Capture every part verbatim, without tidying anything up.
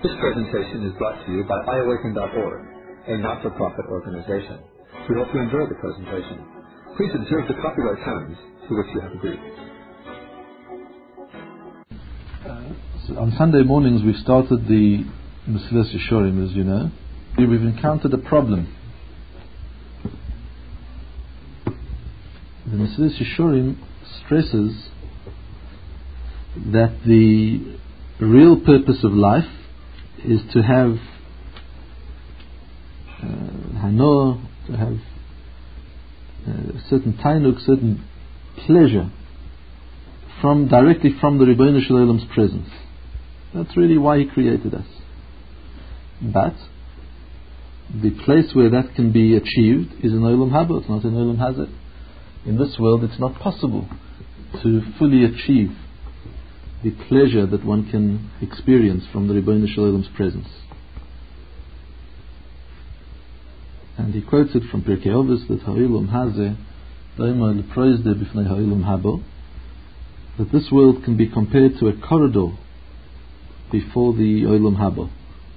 This presentation is brought to you by i awaken dot org, a not-for-profit organization. We hope you enjoy the presentation. Please observe the copyright terms to which you have agreed. Uh, so on Sunday mornings we've started the Mesilas Yesharim, as you know. We've encountered a problem. The Mesilas Yesharim stresses that the real purpose of life is to have uh, hanoah, to have uh, certain tainuk, certain pleasure from directly from the Ribbono Shel Olam's presence. That's really why He created us. But the place where that can be achieved is in Olam Haba, it's not in Olam Hazeh. In this world it's not possible to fully achieve the pleasure that one can experience from the Ribbono Shel Olam's presence. And he quotes it from Pirkei Avos that Ha'olam Hazeh Daima Leproizde B'fnei Ha'olam Haba, that this world can be compared to a corridor before the Olam Haba.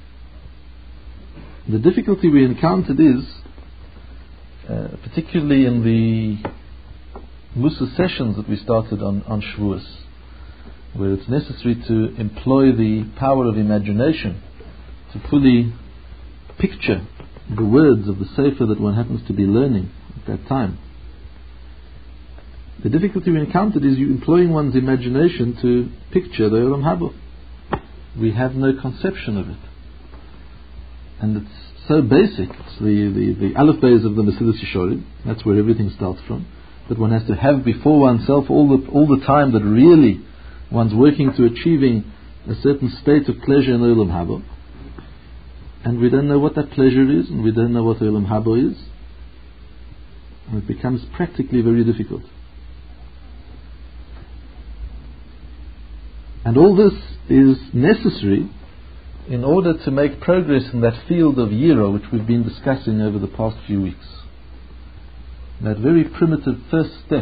The difficulty we encountered is, uh, particularly in the Musa sessions that we started on, on Shavuos, where it's necessary to employ the power of imagination to fully picture the words of the Sefer that one happens to be learning at that time. The difficulty we encountered is you employing one's imagination to picture the Olam Haba. We have no conception of it. And it's so basic. It's the, the, the Aleph Beis of the Mesilas Yesharim. That's where everything starts from. That one has to have before oneself all the, all the time that really one's working to achieving a certain state of pleasure in Olam Haba, and we don't know what that pleasure is, and we don't know what Olam Haba is, and it becomes practically very difficult. And all this is necessary in order to make progress in that field of Yira which we've been discussing over the past few weeks. That very primitive first step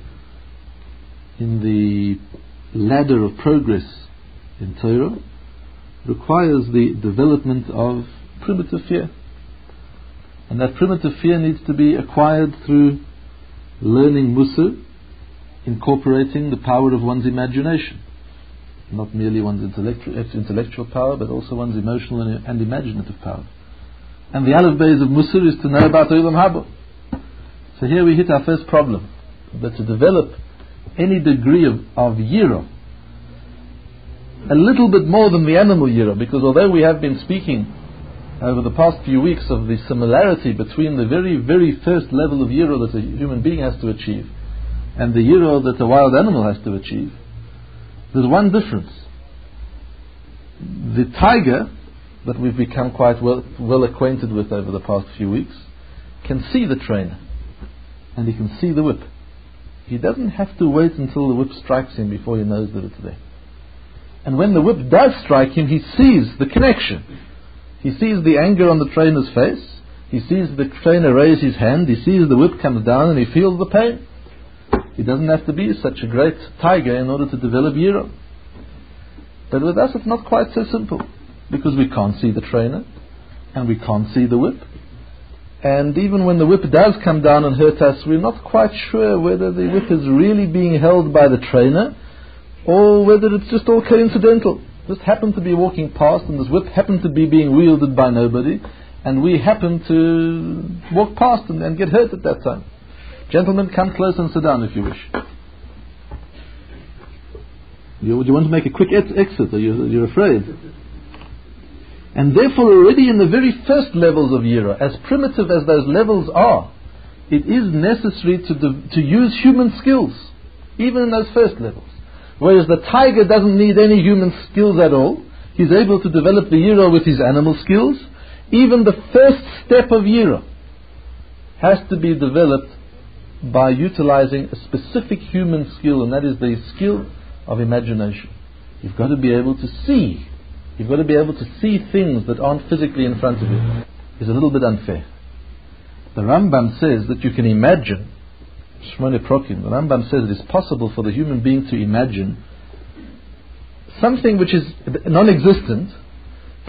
in the ladder of progress in Torah requires the development of primitive fear, and that primitive fear needs to be acquired through learning Musa, incorporating the power of one's imagination, not merely one's intellectual, intellectual power, but also one's emotional and, and imaginative power. And the Aleph Beis of Musa is to know about Olam Haba. So here we hit our first problem, that to develop any degree of, of Yira, a little bit more than the animal Yira, because although we have been speaking over the past few weeks of the similarity between the very, very first level of Yira that a human being has to achieve and the Yira that a wild animal has to achieve, there's one difference. The tiger, that we've become quite well, well acquainted with over the past few weeks, can see the trainer, and he can see the whip. He doesn't have to wait until the whip strikes him before he knows that it's there. And when the whip does strike him, he sees the connection. He sees the anger on the trainer's face. He sees the trainer raise his hand. He sees the whip comes down and he feels the pain. He doesn't have to be such a great tiger in order to develop Yira. But with us it's not quite so simple, because we can't see the trainer and we can't see the whip. And even when the whip does come down and hurt us, we're not quite sure whether the whip is really being held by the trainer or whether it's just all coincidental. Just happened to be walking past and this whip happened to be being wielded by nobody, and we happen to walk past and, and get hurt at that time. Gentlemen, come close and sit down if you wish. You, do you want to make a quick ex- exit, or you're, you're afraid? And therefore already in the very first levels of Yira, as primitive as those levels are, it is necessary to, de- to use human skills, even in those first levels. Whereas the tiger doesn't need any human skills at all. He's able to develop the Yira with his animal skills. Even the first step of Yira has to be developed by utilizing a specific human skill, and that is the skill of imagination. You've got to be able to see. You've got to be able to see things that aren't physically in front of you. It's a little bit unfair. The Rambam says that you can imagine, Shmone Prokim, the Rambam says it is possible for the human being to imagine something which is non-existent,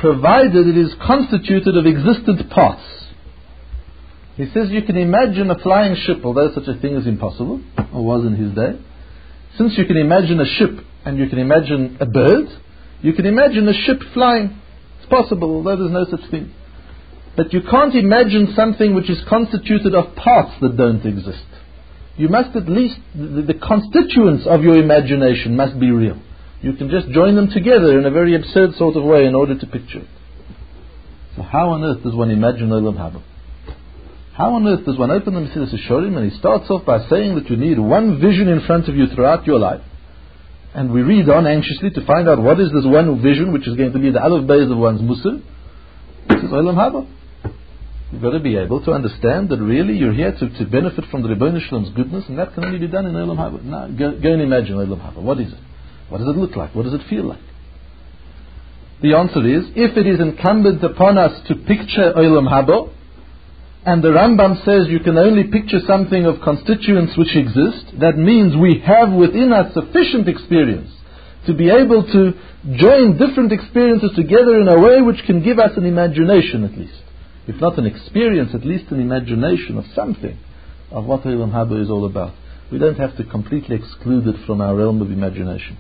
provided it is constituted of existent parts. He says you can imagine a flying ship, although such a thing is impossible, or was in his day. Since you can imagine a ship and you can imagine a bird, you can imagine a ship flying. It's possible, although there's no such thing. But you can't imagine something which is constituted of parts that don't exist. You must at least, the, the constituents of your imagination must be real. You can just join them together in a very absurd sort of way in order to picture it. So how on earth does one imagine Olam Haba? How on earth does one open the Mesilas Yesharim and he starts off by saying that you need one vision in front of you throughout your life. And we read on anxiously to find out what is this one vision which is going to be the Aleph Beis of one's Musar. This is Olam Haba. You've got to be able to understand that really you're here to, to benefit from the Rebbeinu Shalom's goodness, and that can only be done in Olam Haba. Now go, go and imagine Olam Haba. What is it? What does it look like? What does it feel like? The answer is, if it is incumbent upon us to picture Olam Haba, and the Rambam says you can only picture something of constituents which exist, that means we have within us sufficient experience to be able to join different experiences together in a way which can give us an imagination at least. If not an experience, at least an imagination of something of what Olam Haba is all about. We don't have to completely exclude it from our realm of imagination.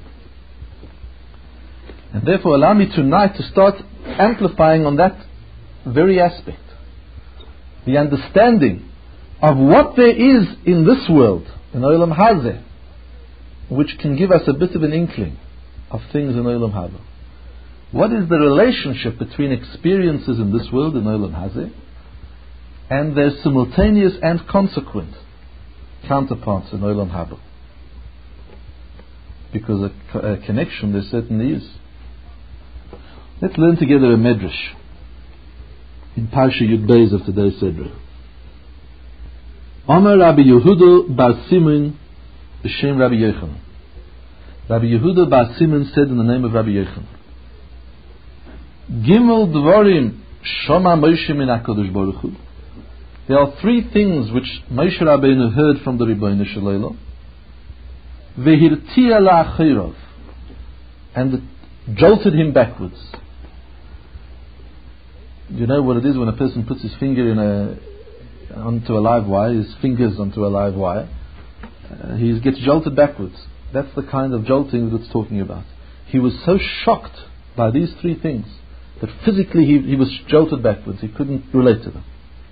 And therefore allow me tonight to start amplifying on that very aspect. The understanding of what there is in this world, in Olam Hazeh, which can give us a bit of an inkling of things in Olam Haba. What is the relationship between experiences in this world, in Olam Hazeh, and their simultaneous and consequent counterparts in Olam Haba? Because a, a connection there certainly is. Let's learn together a medrash in Parsha Yud Beis of today's Sedra. Amar Rabbi Yehuda Bar Simon b'shem Rabbi Yochanan. Rabbi Yehuda Bar Simon said in the name of Rabbi Yochanan, Gimel Dvarim Shama Moshe min HaKadosh Baruch Hu. There are three things which Moshe Rabbeinu heard from the Rebbeinu Shalom, Vehirtia la'achirav, and it jolted him backwards. You know what it is when a person puts his finger in a onto a live wire, his fingers onto a live wire, uh, he gets jolted backwards. That's the kind of jolting that it's talking about. He was so shocked by these three things that physically he, he was jolted backwards. He couldn't relate to them.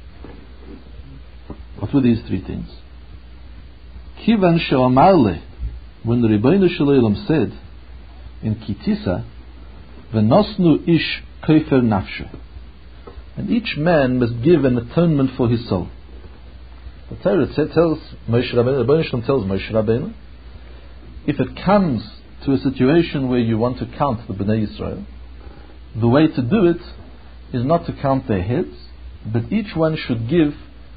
What were these three things? Kivan she'amarle, when the Rebbeinu Shalom said in Kitisa, V'nosnu ish kofer nafshe, and each man must give an atonement for his soul. The Torah tells Moshe Rabbeinu, the Rebbeinu Shalom tells Moshe Rabbeinu, if it comes to a situation where you want to count the Bnei Yisrael, the way to do it is not to count their heads, but each one should give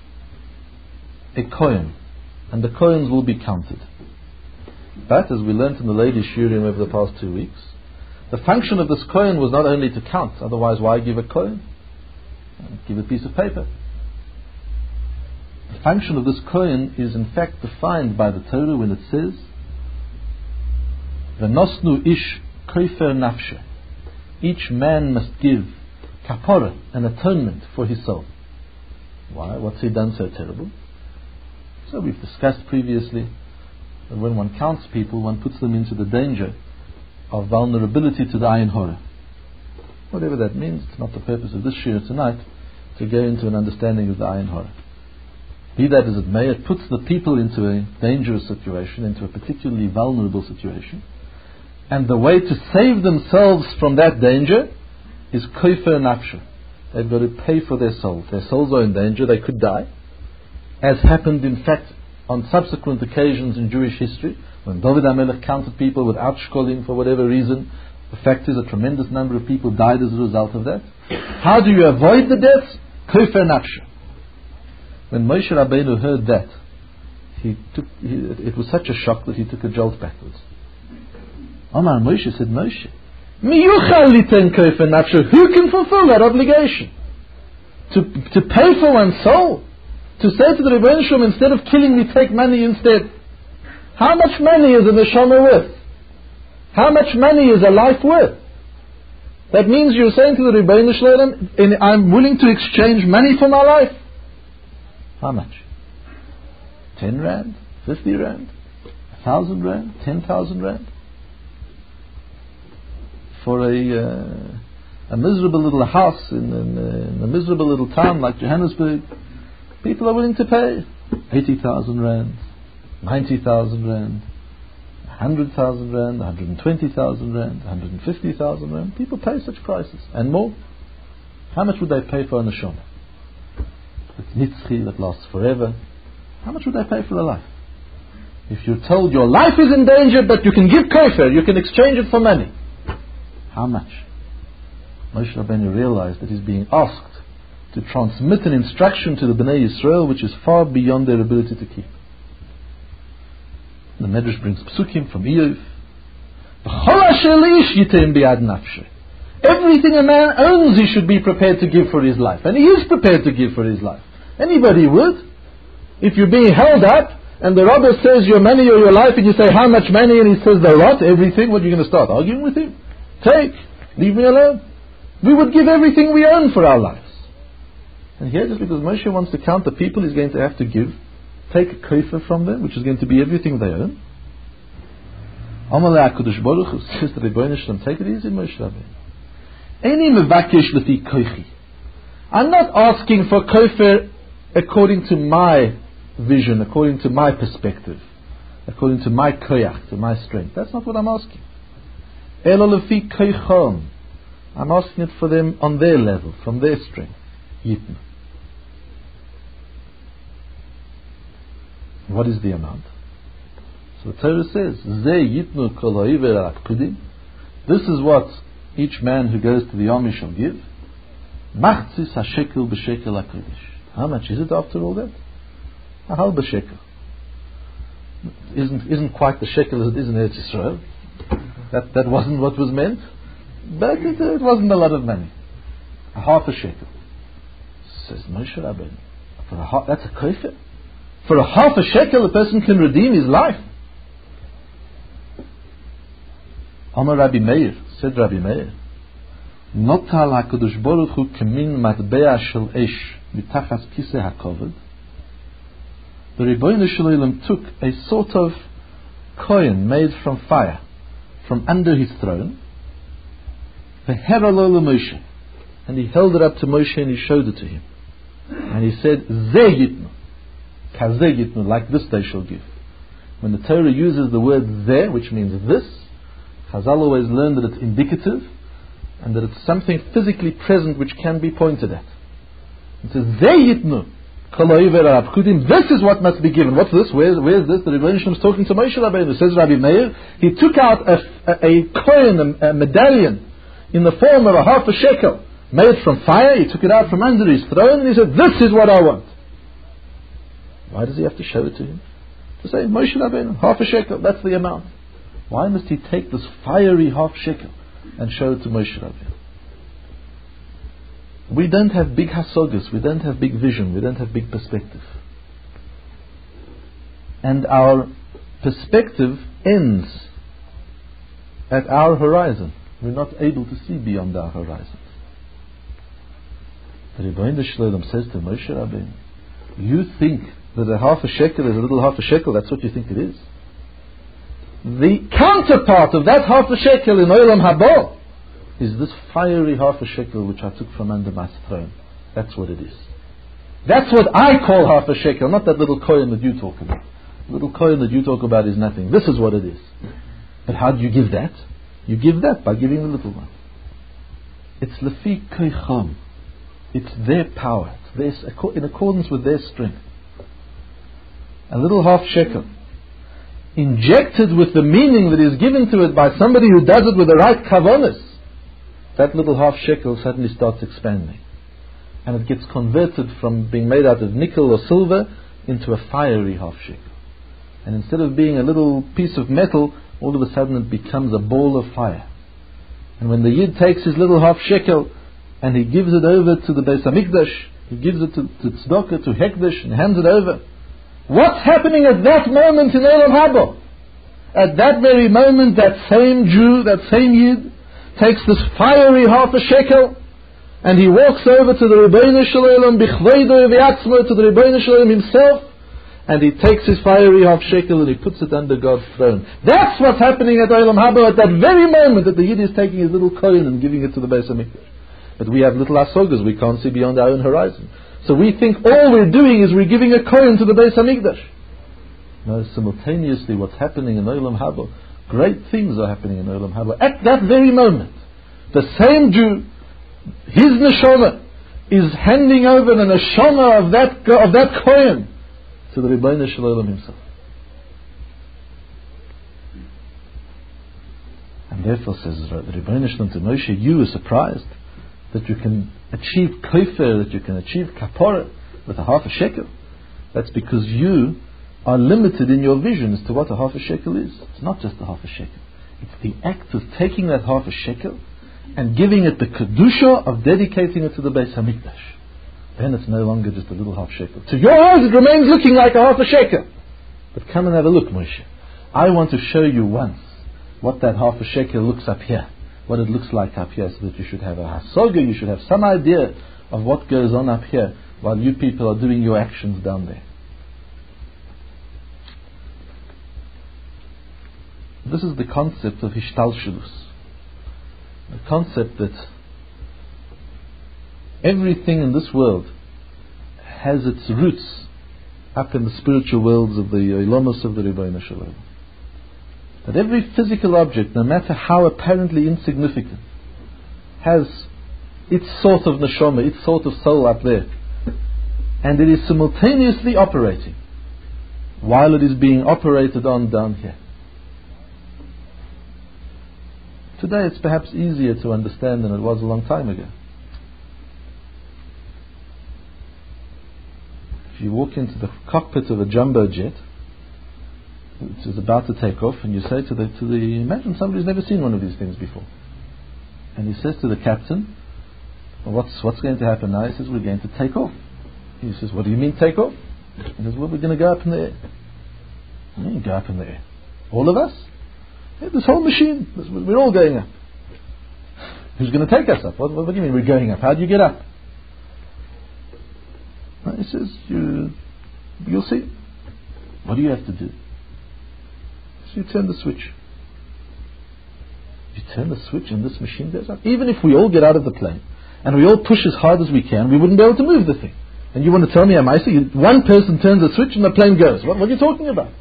a coin, and the coins will be counted. But as we learnt in the ladies' shiurim over the past two weeks, the function of this coin was not only to count, otherwise why give a coin? Give a piece of paper. The function of this coin is in fact defined by the Torah when it says, V'nosnu ish kofer nafshe. Each man must give kapara, an atonement for his soul. Why? What's he done so terrible? So we've discussed previously that when one counts people, one puts them into the danger of vulnerability to the ayin hora. Whatever that means, it's not the purpose of this shiur tonight to go into an understanding of the ayin hora. Be that as it may, it puts the people into a dangerous situation, into a particularly vulnerable situation. And the way to save themselves from that danger is kofer nafshe. They've got to pay for their souls. Their souls are in danger, they could die. As happened in fact on subsequent occasions in Jewish history, when David HaMelech counted people without shkolim for whatever reason. The fact is a tremendous number of people died as a result of that. How do you avoid the deaths? Kofer nafshe. When Moshe Rabbeinu heard that, he took, he, it was such a shock that he took a jolt backwards. Omar Moshe said, Moshe, mi yuchal liten kofer nafshe, who can fulfill that obligation? To, to pay for one's soul? To say to the Rebbeinu Shalom, instead of killing me, take money instead. How much money is a neshama worth? How much money is a life worth? That means you're saying to the Rebbeinu Shalom, I'm willing to exchange money for my life. How much? Ten rand? Fifty rand? A thousand rand? Ten thousand rand? For a uh, a miserable little house in, in, uh, in a miserable little town like Johannesburg, people are willing to pay eighty thousand rand, ninety thousand rand, one hundred thousand rand, one hundred twenty thousand rand, one hundred fifty thousand rand. People pay such prices and more. How much would they pay for a neshama? It's nitzchi, that lasts forever. How much would they pay for a life? If you're told your life is in danger, but you can give kofar, you can exchange it for money. How much? Moshe Rabbeinu realized that he's being asked to transmit an instruction to the Bnei Yisrael which is far beyond their ability to keep. The Medrash brings psukim from Iyov. Everything a man owns he should be prepared to give for his life. And he is prepared to give for his life. Anybody would. If you're being held up and the robber says your money or your life and you say how much money and he says the lot, everything, what are you going to start arguing with him? Take, leave me alone. We would give everything we own for our lives. And here, just because Moshe wants to count the people he's going to have to give, take a kofar from them, which is going to be everything they own. Amalei HaKadosh Baruch Hu says to the Rebbeinu Shalom, take it easy, Moshe Rabbeinu. Eini mevakesh lefi koichi. I'm not asking for kofar according to my vision, according to my perspective, according to my koyach, to my strength. That's not what I'm asking. Elo lefi koichon. I'm asking it for them on their level, from their strength. Yitnu. What is the amount? So the Torah says, Ze yitnu kol ha'over ha'akpidim. This is what each man who goes to the army shall give. Machzis ha'shekel b'shekel ha'kodesh. How much is it after all that? A halb shekel. Isn't isn't quite the shekel as it is in Eretz Yisrael. That that wasn't what was meant, but it, it wasn't a lot of money. A half a shekel. Says Moshe Rabbeinu. For a half, that's a kofar. For a half a shekel, a person can redeem his life. Amar Rabbi Meir, said Rabbi Meir, Notal HaKadosh Baruch Hu kemin matbea shel esh mitachas kiseh hakoved. The Rebbeinu Shalom took a sort of coin made from fire from under his throne, v'heralo Moshe, and he held it up to Moshe and he showed it to him, and he said, Ze yitnu, kazeh yitnu, like this they shall give. When the Torah uses the word ze, which means this, Chazal always learned that it's indicative and that it's something physically present which can be pointed at. It says, Ze yitnu, this is what must be given. What's this? Where's, where's this? The Rebbeinu Shalom is talking to Moshe Rabbeinu. Says Rabbi Meir, he took out a, a, a coin, a, a medallion, in the form of a half a shekel, made from fire. He took it out from under his throne and he said, this is what I want. Why does he have to show it to him? To say, Moshe Rabbeinu, half a shekel, that's the amount. Why must he take this fiery half shekel and show it to Moshe Rabbeinu? We don't have big hasogas, we don't have big vision, we don't have big perspective. And our perspective ends at our horizon. We're not able to see beyond our horizon. The Rebbeinu Shalom says to Moshe Rabbeinu, you think that a half a shekel is a little half a shekel, that's what you think it is. The counterpart of that half a shekel in Olam Haba is this fiery half a shekel which I took from under my throne. That's what it is. That's what I call half a shekel, not that little coin that you talk about. The little coin that you talk about is nothing. This is what it is. But how do you give that? You give that by giving the little one. It's lefi koicham. It's their power. It's their, in accordance with their strength. A little half shekel, injected with the meaning that is given to it by somebody who does it with the right kavanas, that little half shekel suddenly starts expanding. And it gets converted from being made out of nickel or silver into a fiery half shekel. And instead of being a little piece of metal, all of a sudden it becomes a ball of fire. And when the Yid takes his little half shekel and he gives it over to the Beis HaMikdash, he gives it to, to Tzedakah, to Hekdesh, and hands it over, what's happening at that moment in Olam Haba? At that very moment, that same Jew, that same Yid, takes this fiery half a shekel, and he walks over to the Rebbeinu Shalom, Bichveido V'yatzmo, to the Rebbeinu Shalom himself, and he takes his fiery half shekel and he puts it under God's throne. That's what's happening at Olam Haba at that very moment that the Yid is taking his little coin and giving it to the Beis HaMikdash. But we have little asogas, we can't see beyond our own horizon. So we think all we're doing is we're giving a coin to the Beis HaMikdash. No, simultaneously what's happening in Olam Haba, great things are happening in Olam Haba. At that very moment, the same Jew, his neshama, is handing over the neshama of that, of that coin to the Rebbeinu Shalom himself. And therefore says the Rebbeinu Shalom to Moshe, you are surprised that you can achieve kofer, that you can achieve kapora with a half a shekel. That's because you are limited in your vision as to what a half a shekel is. It's not just a half a shekel. It's the act of taking that half a shekel and giving it the kedusha of dedicating it to the Beis HaMikdash. Then it's no longer just a little half shekel. To your eyes it remains looking like a half a shekel. But come and have a look, Moshe. I want to show you once what that half a shekel looks up here. What it looks like up here, so that you should have a hasoga, you should have some idea of what goes on up here while you people are doing your actions down there. This is the concept of Hishtalshelus. The concept that everything in this world has its roots up in the spiritual worlds of the Ilomos of the Rebbeinu Shalom. That every physical object, no matter how apparently insignificant, has its sort of neshama, its sort of soul up there. And it is simultaneously operating while it is being operated on down here. Today it's perhaps easier to understand than it was a long time ago. If you walk into the cockpit of a jumbo jet, which is about to take off, and you say to the, to the, imagine somebody's never seen one of these things before. And he says to the captain, well, what's, what's going to happen now? He says, we're going to take off. He says, what do you mean take off? He says, well, we're going to go up in the air. What do you mean go up in the air? All of us? Yeah, this whole machine, this, we're all going up. Who's going to take us up? What, what do you mean we're going up? How do you get up? Well, he says, you, you'll see. What do you have to do? So you turn the switch. You turn the switch and this machine goes up. Even if we all get out of the plane and we all push as hard as we can, we wouldn't be able to move the thing. And you want to tell me, Amaisa, one person turns the switch and the plane goes. What, what are you talking about?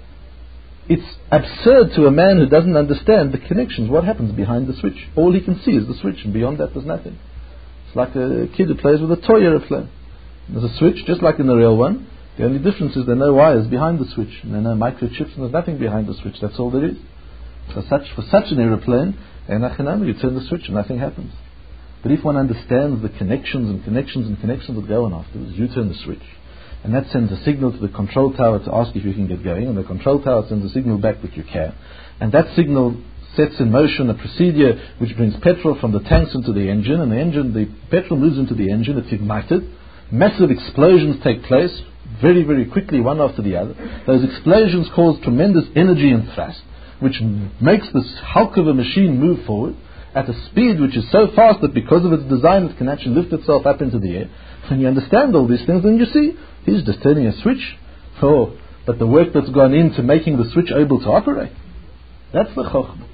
It's absurd to a man who doesn't understand the connections. What happens behind the switch? All he can see is the switch, and beyond that there's nothing. It's like a kid who plays with a toy aeroplane. There's a switch, just like in the real one. The only difference is there are no wires behind the switch, and there are no microchips, and there's nothing behind the switch. That's all there is. For such, for such an aeroplane, you turn the switch and nothing happens. But if one understands the connections and connections and connections that go on afterwards, you turn the switch. And that sends a signal to the control tower to ask if you can get going, and the control tower sends a signal back that you can. And that signal sets in motion a procedure which brings petrol from the tanks into the engine, and the engine, the petrol moves into the engine, it's ignited. Massive explosions take place, very, very quickly, one after the other. Those explosions cause tremendous energy and thrust, which makes this hulk of a machine move forward at a speed which is so fast that because of its design it can actually lift itself up into the air. When you understand all these things, then you see, he's just turning a switch. Oh, but the work that's gone into making the switch able to operate, that's the chokhmah.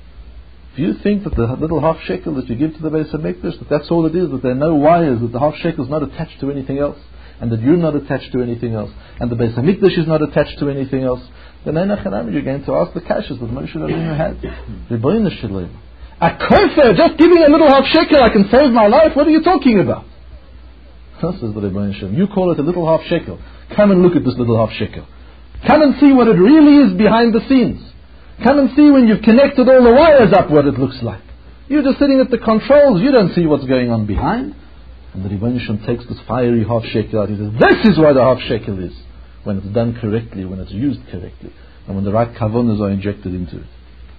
If you think that the little half shekel that you give to the Beis HaMikdash, that that's all it is, that there are no wires, that the half shekel is not attached to anything else, and that you're not attached to anything else, and the Beis HaMikdash is not attached to anything else, then you're going to ask the kashas that Moshe Rabbeinu had. Rebbeinu Shalom. A kofer, just giving a little half shekel, I can save my life. What are you talking about? Says the Rebbeinu Shalom. You call it a little half shekel. Come and look at this little half shekel. Come and see what it really is behind the scenes. Come and see when you've connected all the wires up what it looks like. You're just sitting at the controls. You don't see what's going on behind. And the Rebbeinu Shalom takes this fiery half shekel out. He says, this is what a half shekel is. When it's done correctly, when it's used correctly, and when the right kavanas are injected into it.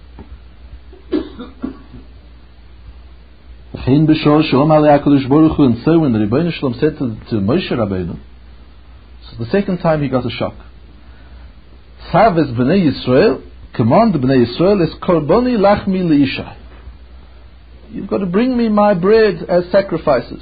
And so when the Rebbeinu Shalom said to, to Moshe Rabbeinu, so the second time he got a shock. Saves b'nei Yisrael, command b'nei Yisrael es korboni lachmi leishai. you've got to bring me my bread as sacrifices.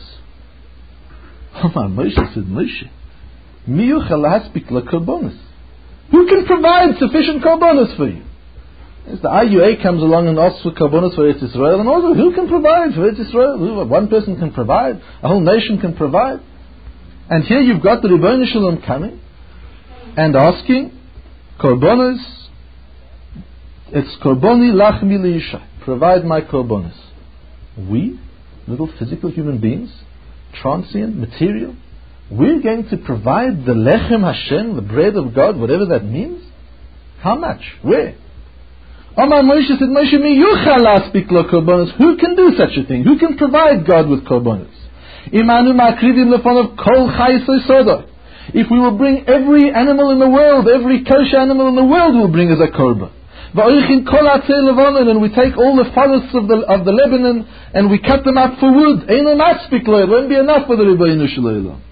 Moshe said, Moshe, mi yuchel lahaspik lekorbanos? Who can provide sufficient korbanos for you? As the I U A comes along and asks for korbanos for Eretz Yisrael, and also who can provide for Eretz Yisrael? Who, one person can provide, a whole nation can provide. And here you've got the Ribbono Shel Olam coming and asking, korbanos, it's korboni lachmi leishai, provide my korbanos. We, little physical human beings, transient, material, we're going to provide the lechem Hashem, the bread of God, whatever that means? How much? Where? Omar Moshe said, Moshe, mi yuchal laspik lo korbanos? Who can do such a thing? Who can provide God with korbanos? Imanu makrivim lefonav kol chai soda. If we will bring every animal in the world, every kosher animal in the world will bring as a korban. Va'oichin kol atzei levanon, and we take all the forests of the of the Lebanon and we cut them up for wood. Eino maspik lo, it won't be enough for the Ribbono Shel Olam.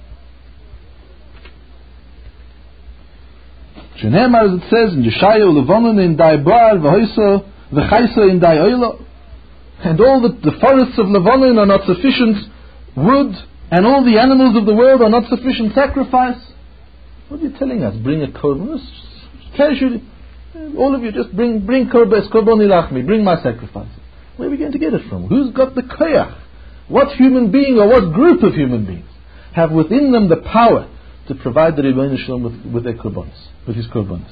Shenemar, as it says in Yeshayahu, levanon in dai bar v'hoiso v'chaiso in dai oilo, and all the, the forests of Lebanon are not sufficient wood, and all the animals of the world are not sufficient sacrifice. What are you telling us? Bring a korban, casually. All of you just bring bring korbes, korboni lachmi, bring my sacrifice. Where are we going to get it from? Who's got the koyach? What human being or what group of human beings have within them the power to provide the Ribbono Shel Olam with, with their korbanos, with his korbanos?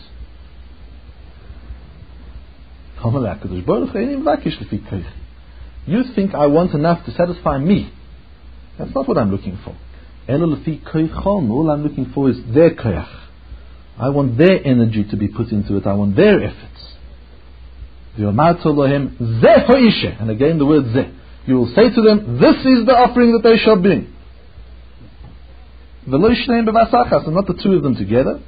You think I want enough to satisfy me? That's not what I'm looking for. All I'm looking for is their koyach. I want their energy to be put into it. I want their efforts. And again the word zeh. You will say to them, this is the offering that they shall bring. And not the two of them together.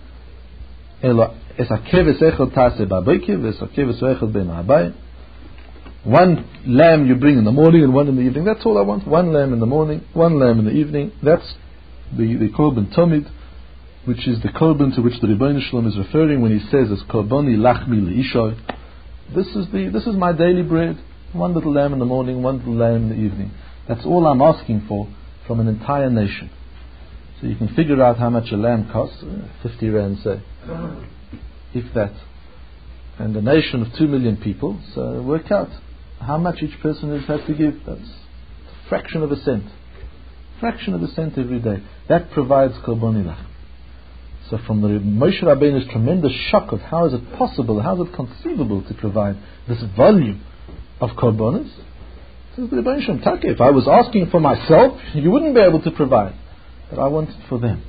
One lamb you bring in the morning and one in the evening. That's all I want. One lamb in the morning, one lamb in the evening. That's the, the korban tomid, which is the korban to which the Ribbono Shel Olam is referring when he says, "As korboni lachmi leishai." This is the this is my daily bread. One little lamb in the morning, one little lamb in the evening. That's all I'm asking for from an entire nation. So you can figure out how much a lamb costs, fifty rand, say, if that. And a nation of two million people, so work out how much each person is has to give. That's a fraction of a cent. Fraction of a cent every day. That provides korboni lach. So from the Moshe Rabbeinu's tremendous shock of how is it possible, how is it conceivable to provide this volume of korbanos, says the Ribbono Shel Olam, Taka, if I was asking for myself, you wouldn't be able to provide. But I want it for them.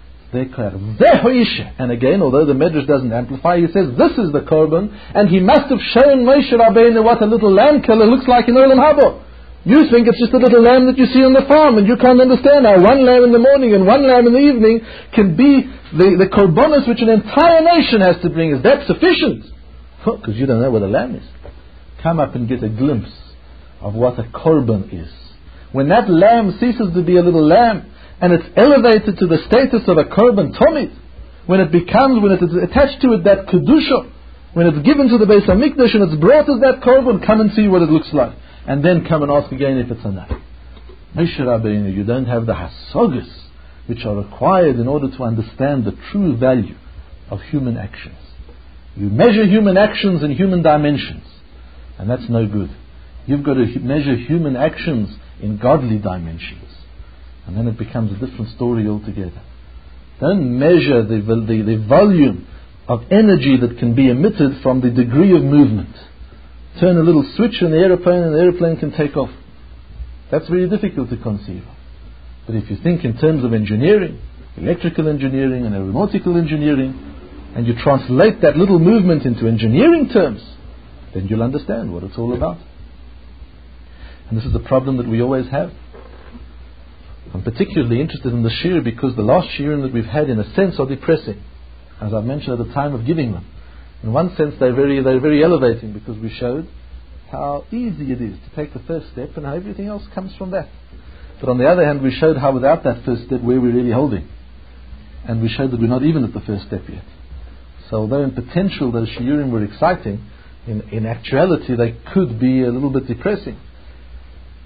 And again, although the Medrash doesn't amplify, he says this is the korban, and he must have shown Moshe Rabbeinu what a little lamb killer looks like in Olam Haba. You think it's just a little lamb that you see on the farm, and you can't understand how one lamb in the morning and one lamb in the evening can be the, the korbanos which an entire nation has to bring. Is that sufficient? Because you don't know what a lamb is. Come up and get a glimpse of what a korban is. When that lamb ceases to be a little lamb, and it's elevated to the status of a korban tomid, when it becomes, when it is attached to it that kedusha, when it's given to the Beis HaMikdash and it's brought as that korban, come and see what it looks like, and then come and ask again if it's enough. Moshe Rabbeinu, you don't have the hasagas which are required in order to understand the true value of human actions. You measure human actions in human dimensions, and that's no good. You've got to measure human actions in godly dimensions. And then it becomes a different story altogether. Don't measure the, the, the volume of energy that can be emitted from the degree of movement. Turn a little switch in the aeroplane and the aeroplane can take off. That's very difficult to conceive of. But if you think in terms of engineering, electrical engineering and aeronautical engineering, and you translate that little movement into engineering terms, then you'll understand what it's all about. And this is the problem that we always have. I'm particularly interested in the shir because the last shirim that we've had, in a sense, are depressing, as I've mentioned at the time of giving them. In one sense, they're very, they're very elevating because we showed how easy it is to take the first step and how everything else comes from that. But on the other hand, we showed how without that first step, where we're really holding. And we showed that we're not even at the first step yet. So although in potential those shiurim were exciting, in, in actuality they could be a little bit depressing.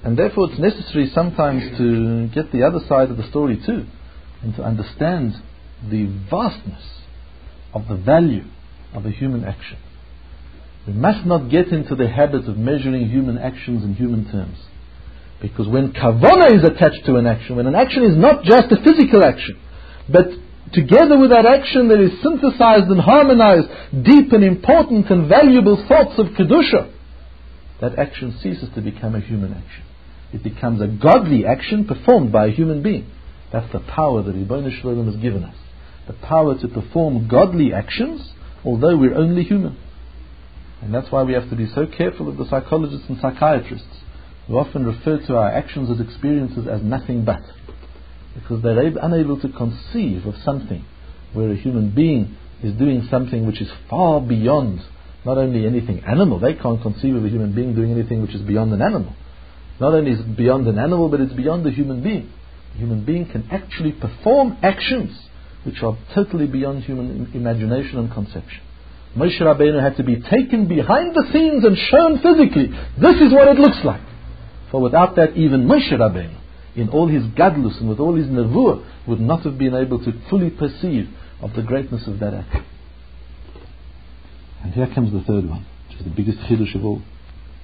And therefore it's necessary sometimes to get the other side of the story too, and to understand the vastness of the value of a human action. We must not get into the habit of measuring human actions in human terms. Because when kavanah is attached to an action, when an action is not just a physical action, but together with that action there is synthesized and harmonized deep and important and valuable thoughts of kedusha, that action ceases to become a human action. It becomes a godly action performed by a human being. That's the power that Ribbono Shel Olam has given us. The power to perform godly actions, although we're only human. And that's why we have to be so careful of the psychologists and psychiatrists who often refer to our actions as experiences as nothing but. Because they're ab- unable to conceive of something where a human being is doing something which is far beyond not only anything animal. They can't conceive of a human being doing anything which is beyond an animal. Not only is it beyond an animal, but it's beyond a human being. A human being can actually perform actions which are totally beyond human im- imagination and conception. Moshe Rabbeinu had to be taken behind the scenes and shown physically. This is what it looks like. For without that, even Moshe Rabbeinu, in all his gadlus and with all his nevuah, would not have been able to fully perceive of the greatness of that act. And here comes the third one, which is the biggest chidush of all.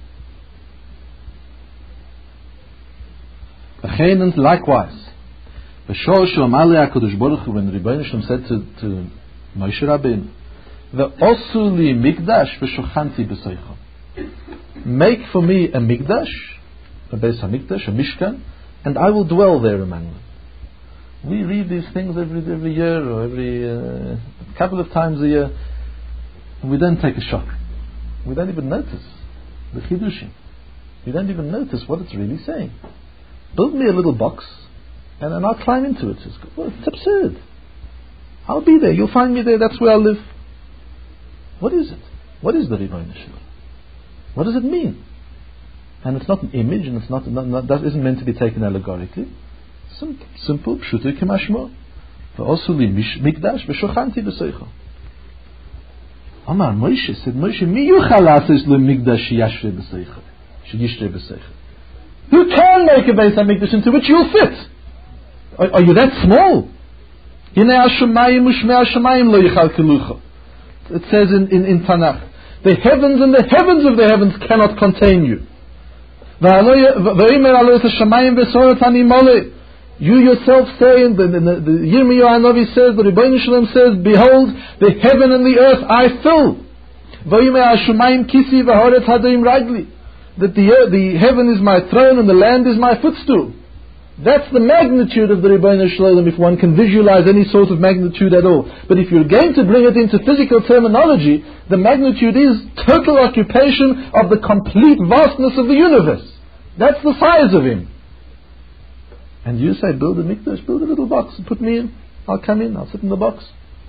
And likewise, when Ribbono Shel Olam said to, to Moshe Rabbeinu, "Ve'osu li mikdash v'shochanti b'seichon," make for me a mikdash, a Beis Hamikdash, a Mishkan, and I will dwell there among them. We read these things every every year or every uh, couple of times a year, and we don't take a shock. We don't even notice the chidushim. We don't even notice what it's really saying. Build me a little box, and then I'll climb into it. It's, well, it's absurd. I'll be there. You'll find me there. That's where I'll live. What is it? What is the Ribbono Shel Olam? What does it mean? And it's not an image, and it's not, not, not that isn't meant to be taken allegorically. Simple, simple, pshuto k'mashmo. Ve'osu li mikdash v'shochanti b'seichon. Amar Moshe said, Moshe, mi yuchal la'asos lo mikdash yashre b'seichon, sheyishre b'seichon. Who can make a Beis Hamikdash into which you'll fit? Are, are you that small? Hinei hashamayim u'shmei hashamayim lo yichalkelucha. It says in, in, in Tanakh, the heavens and the heavens of the heavens cannot contain you. You yourself say, and the, the, the Yirmiyahu Hanavi says, the Ribbono Shel Olam says, behold, the heaven and the earth I fill. That the, the heaven is my throne and the land is my footstool. That's the magnitude of the Ribbono Shel Olam, if one can visualize any sort of magnitude at all. But if you're going to bring it into physical terminology, the magnitude is total occupation of the complete vastness of the universe. That's the size of him. And you say, build a mikdash, build a little box and put me in. I'll come in, I'll sit in the box.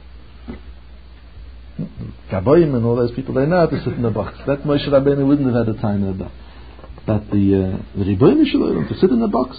Gaboyim and all those people, they know how to sit in the box. That Moshe Rabbeinu wouldn't have had the time of that. But the, uh, the Ribbono Shel Olam, to sit in the box.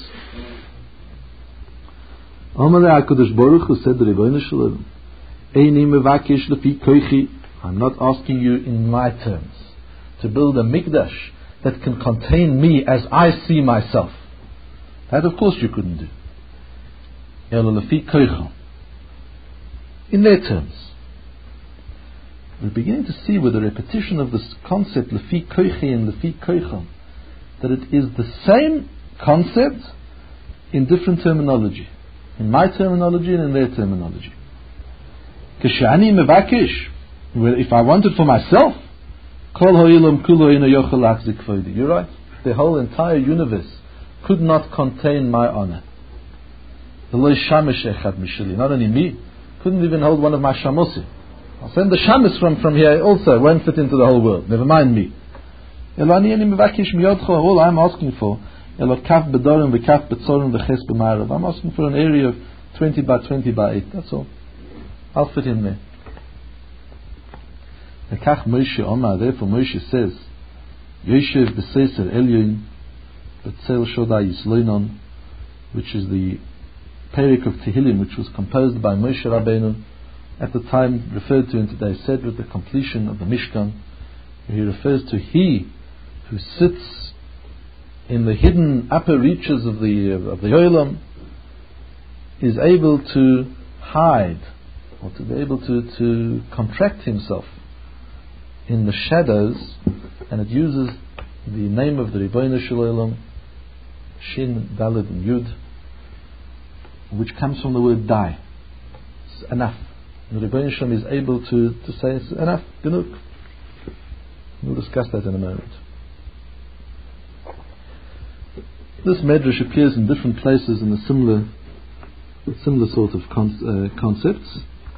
Amalei HaKadosh Baruch Hu said, the Ribbono Shel Olam, Eini mevakesh lefi koichi, I'm not asking you in my terms to build a mikdash that can contain me as I see myself. That of course you couldn't do. Elo lefi koicha, in their terms. We're beginning to see with the repetition of this concept lefi koichi and lefi koicha, that it is the same concept in different terminology. In my terminology and in their terminology. Keshani mevakish, if I want it for myself, kol ha'olam kulo ino yochel lachzik kvoidi. You're right. The whole entire universe could not contain my honor. Not only me, couldn't even hold one of my shamosim. I'll send the shamus from, from here also, it won't fit into the whole world. Never mind me. All I'm asking for, I'm asking for an area of twenty by twenty by eight. That's all. I'll fit in there. Therefore Moshe says, Yoshev b'Seser Elyon b'Tzel Shodai Yisloinon, which is the Perik of Tehillim, which was composed by Moshe Rabbeinu, at the time referred to in today's said with the completion of the Mishkan. He refers to he who sits in the hidden upper reaches of the uh, of the Olam, is able to hide, or to be able to, to contract himself in the shadows, and it uses the name of the Ribono Shel Olam, Shin, Daled, and Yud, which comes from the word die. It's enough. And the Ribono Shel Olam is able to, to say it's enough, genug. We'll discuss that in a moment. This medrash appears in different places in a similar similar sort of con- uh, concepts.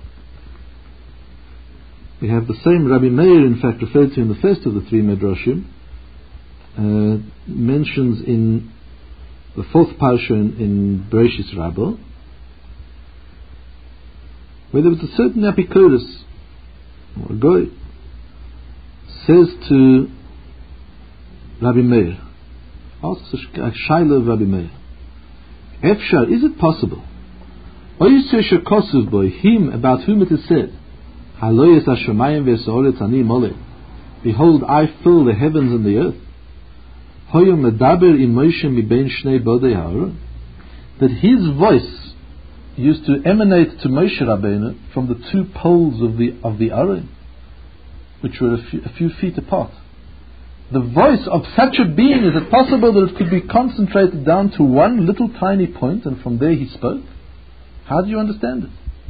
We have the same Rabbi Meir, in fact, referred to in the first of the three medrashim, uh, mentions in the fourth parsha in, in Bereshis Rabbah, where there was a certain Apikoros, or a goy, says to Rabbi Meir, asks a shayla of Rabbi Meir, Efshar, is it possible? Oyisesha kosuv boy, him about whom it is said, Haloyes hashamayim v'esoretz ani moleh, behold, I fill the heavens and the earth. Hoyo medaber im Moshe mibein shnei bodei ha'aron, that his voice used to emanate to Moshe Rabbeinu from the two poles of the of the Aron, which were a few, a few feet apart. The voice of such a being, is it possible that it could be concentrated down to one little tiny point, and from there he spoke? How do you understand it?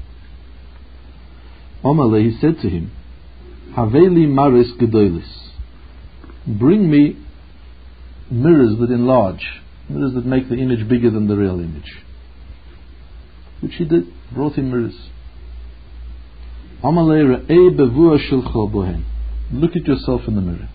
Omale, he said to him, Haveli maris gedolis, bring me mirrors that enlarge, mirrors that make the image bigger than the real image. Which he did, brought him mirrors. Omale re'ei bevua shilcho bohen, look at yourself in the mirror.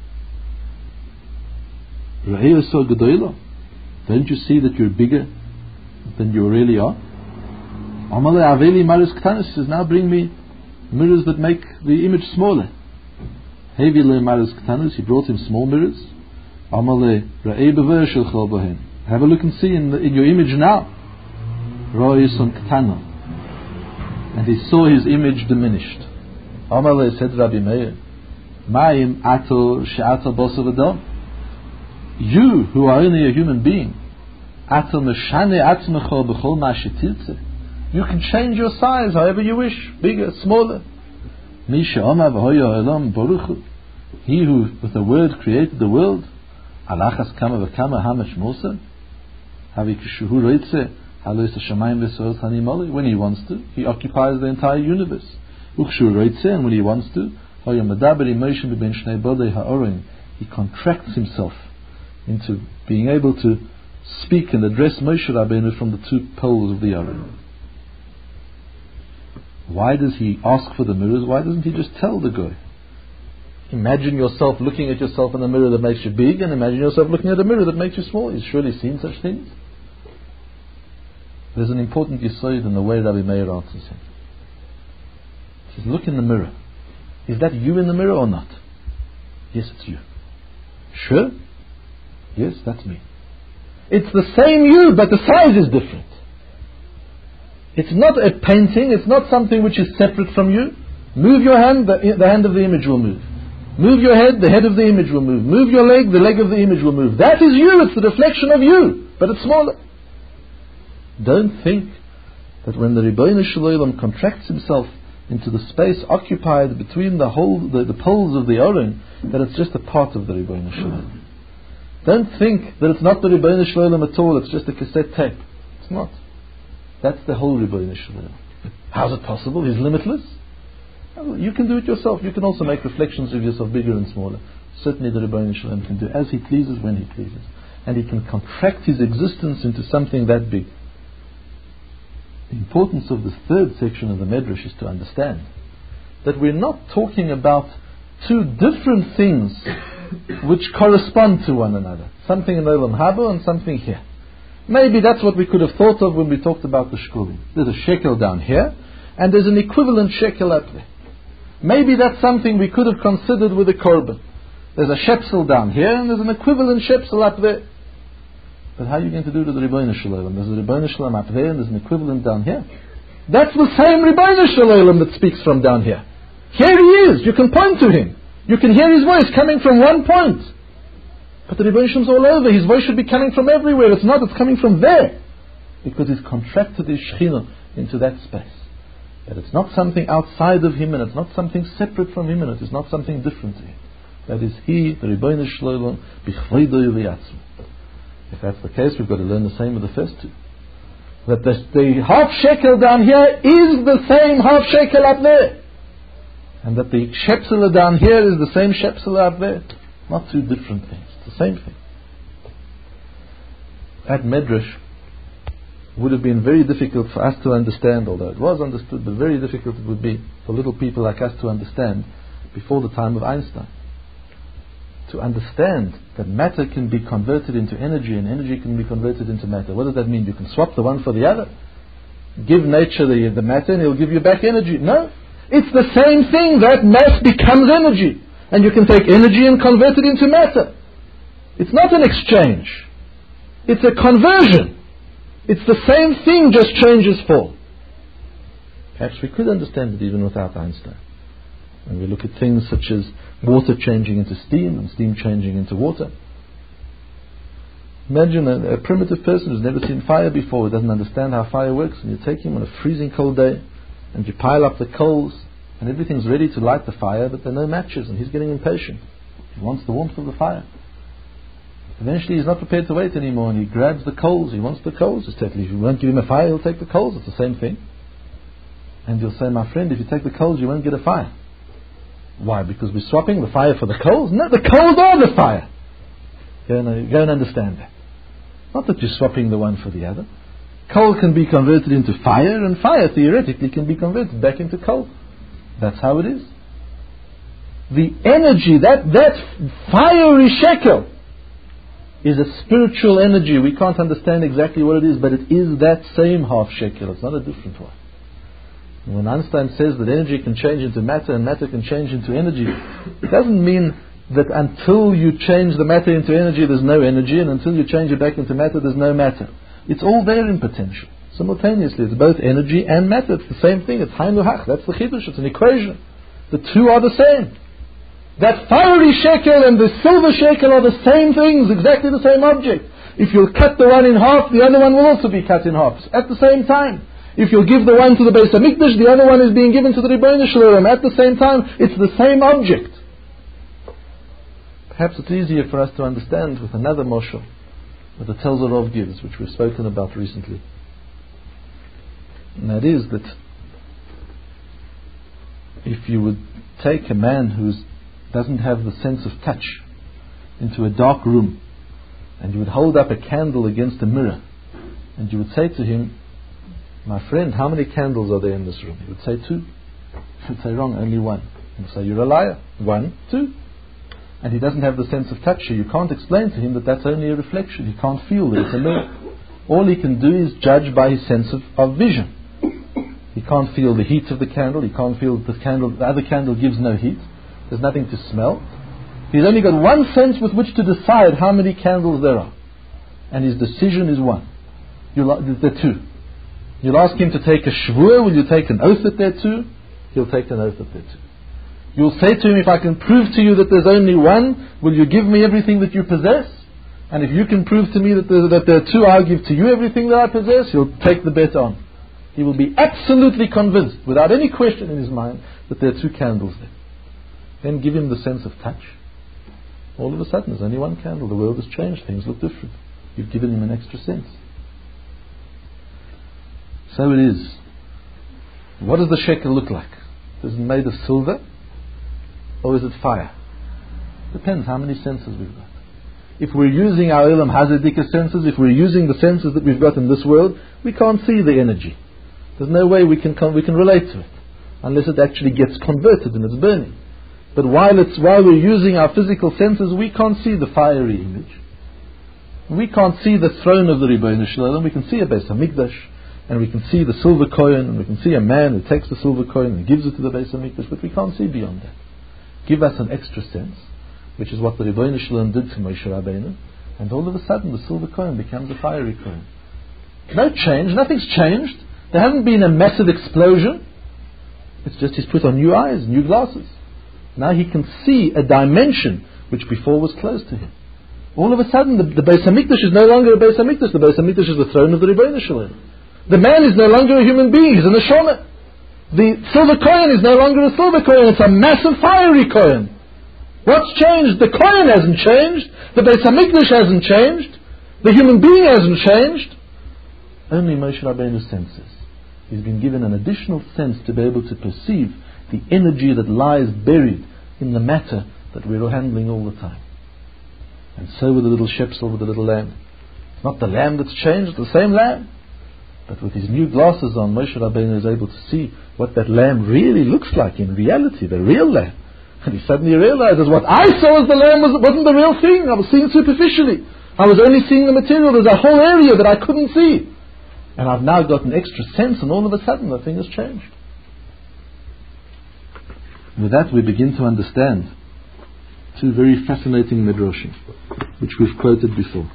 Re'ei so gedoilo, don't you see that you're bigger than you really are? Amale aveli maris ktanis, says, now bring me mirrors that make the image smaller. Hevile maris ktanis, he brought him small mirrors. Amale ra'ei bever shilcho bohen, have a look and see in, the, in your image now. Roi son ktano, and he saw his image diminished. Amale, said Rabbi Meir, Ma'im ato she'ato bosav adon, you who are only a human being, ato meshane atzmecho b'chol ma shetirtze, you can change your size however you wish, bigger, smaller. Mi she'omar v'hoyo ha'olam baruchu, he who with the word created the world, alachas kama v'kama hamash mosa, havi kishuhu roitze, halois hashamayim v'soros hanimoli, when he wants to, he occupies the entire universe. Ukshu roitze, and when he wants to, hoyo medaber imoshem b'ben shnei bodei ha'orim, he contracts himself into being able to speak and address Moshe Rabbeinu from the two poles of the Aron. Why does he ask for the mirrors? Why doesn't he just tell the guy? Imagine yourself looking at yourself in a mirror that makes you big, and imagine yourself looking at a mirror that makes you small. You've surely seen such things. There's an important yesod in the way Rabbi Meir answers him. He says, look in the mirror. Is that you in the mirror or not? Yes, it's you. Sure? Yes, that's me. It's the same you, but the size is different. It's not a painting, it's not something which is separate from you. Move your hand, the, the hand of the image will move. Move your head, the head of the image will move. Move your leg, the leg of the image will move. That is you, it's the reflection of you, but it's smaller. Don't think that when the Ribono Shel Olam contracts himself into the space occupied between the whole, the, the poles of the Aron, that it's just a part of the Ribono Shel Olam. Don't think that it's not the Ribono Shel Olam at all, it's just a cassette tape. It's not. That's the whole Ribono Shel Olam. How's it possible? He's limitless? You can do it yourself. You can also make reflections of yourself bigger and smaller. Certainly the Ribono Shel Olam can do as he pleases, when he pleases. And he can contract his existence into something that big. The importance of this third section of the Medrash is to understand that we're not talking about two different things which correspond to one another. Something in Olam Haba and something here. Maybe that's what we could have thought of when we talked about the shkulim. There's a shekel down here, and there's an equivalent shekel up there. Maybe that's something we could have considered with a korban. There's a shepsel down here, and there's an equivalent shepsel up there. But how are you going to do it to the Ribono Shel Olam? There's a Ribono Shel Olam up there, and there's an equivalent down here. That's the same Ribono Shel Olam that speaks from down here. Here he is. You can point to him. You can hear his voice coming from one point. But the Rebbeinu Shalom's all over. His voice should be coming from everywhere. It's not. It's coming from there. Because he's contracted his Shekhinah into that space. That it's not something outside of him, and it's not something separate from him, and it is not something different to him. That is he, the Rebbeinu Shalom, b'chveido v'yatzmo. If that's the case, we've got to learn the same with the first two. That the, the half shekel down here is the same half shekel up there. And that the shepsela down here is the same shepsela up there. Not two different things. It's the same thing. At Medrash, would have been very difficult for us to understand, although it was understood, but very difficult it would be for little people like us to understand before the time of Einstein. To understand that matter can be converted into energy and energy can be converted into matter. What does that mean? You can swap the one for the other. Give nature the, the matter and he'll give you back energy. No. It's the same thing. That mass becomes energy. And you can take energy and convert it into matter. It's not an exchange. It's a conversion. It's the same thing, just changes form. Perhaps we could understand it even without Einstein. When we look at things such as water changing into steam and steam changing into water. Imagine a, a primitive person who's never seen fire before, who doesn't understand how fire works, and you take him on a freezing cold day and you pile up the coals and everything's ready to light the fire, but there are no matches and he's getting impatient. He wants the warmth of the fire. Eventually he's not prepared to wait anymore and he grabs the coals. He wants the coals. It's totally, if you won't give him a fire, he'll take the coals. It's the same thing. And you'll say, my friend, if you take the coals, you won't get a fire. Why? Because we're swapping the fire for the coals? No, the coals are the fire. Go and, go and understand that. Not that you're swapping the one for the other. Coal can be converted into fire, and fire theoretically can be converted back into coal. That's how it is. The energy, that, that fiery shekel, is a spiritual energy. We can't understand exactly what it is, but it is that same half shekel. It's not a different one. And when Einstein says that energy can change into matter and matter can change into energy, it doesn't mean that until you change the matter into energy there's no energy, and until you change it back into matter there's no matter. It's all there in potential. Simultaneously, it's both energy and matter. It's the same thing. It's Hainu Hach. That's the Chidush. It's an equation. The two are the same. That fiery shekel and the silver shekel are the same things, exactly the same object. If you'll cut the one in half, the other one will also be cut in half at the same time. If you'll give the one to the Beis HaMikdash, the other one is being given to the Rebbeinu Shalom at the same time. It's the same object. Perhaps it's easier for us to understand with another moshel that the Telzer Rov gives, which we've spoken about recently. And that is that if you would take a man who doesn't have the sense of touch into a dark room, and you would hold up a candle against a mirror, and you would say to him, my friend, how many candles are there in this room? He would say two. He would say, wrong, only one. He would say, you're a liar. One, two. And he doesn't have the sense of touch, so you can't explain to him that that's only a reflection. He can't feel that it's a mirror. All he can do is judge by his sense of, of vision. He can't feel the heat of the candle. He can't feel the candle. The other candle gives no heat. There's nothing to smell. He's only got one sense with which to decide how many candles there are. And his decision is one. You'll, there are two. You'll ask him to take a shvur. Will you take an oath that there are two? He'll take an oath that there are two. You'll say to him, if I can prove to you that there's only one, will you give me everything that you possess? And if you can prove to me that there, that there are two, I'll give to you everything that I possess. He'll take the bet on. He will be absolutely convinced, without any question in his mind, that there are two candles there. Then give him the sense of touch. All of a sudden, there's only one candle. The world has changed. Things look different. You've given him an extra sense. So it is. What does the shekel look like? Is it made of silver? Or is it fire? Depends how many senses we've got. If we're using our Elam Hazadika senses, if we're using the senses that we've got in this world, we can't see the energy. There's no way we can con- we can relate to it unless it actually gets converted and it's burning. But while it's while we're using our physical senses, we can't see the fiery image. We can't see the throne of the Rebbeinu Shalom. We can see a Beis HaMikdash, and we can see the silver coin, and we can see a man who takes the silver coin and gives it to the Beis HaMikdash, but we can't see beyond that. Give us an extra sense, which is what the Rebbeinu Shalom did to Moshe Rabbeinu, and all of a sudden the silver coin becomes a fiery coin. No change, nothing's changed. There hasn't been a massive explosion. It's just he's put on new eyes, new glasses. Now he can see a dimension which before was closed to him. All of a sudden, the, the Beis Hamikdash is no longer a Beis Hamikdash. The Beis Hamikdash is the throne of the Rebbeinu Shalom. The man is no longer a human being. He's a neshama. The silver coin is no longer a silver coin. It's a massive fiery coin. What's changed? The coin hasn't changed. The Beis Hamikdash hasn't changed. The human being hasn't changed. Only Moshe Rabbeinu's senses. He's been given an additional sense to be able to perceive the energy that lies buried in the matter that we're handling all the time. And so with the little shepsel, with the little lamb. It's not the lamb that's changed, the same lamb. But with his new glasses on, Moshe Rabbeinu is able to see what that lamb really looks like in reality, the real lamb. And he suddenly realizes what I saw as the lamb was, wasn't the real thing. I was seeing superficially. I was only seeing the material. There's a whole area that I couldn't see. And I've now got an extra sense, and all of a sudden the thing has changed. With that we begin to understand two very fascinating midrashim, which we've quoted before.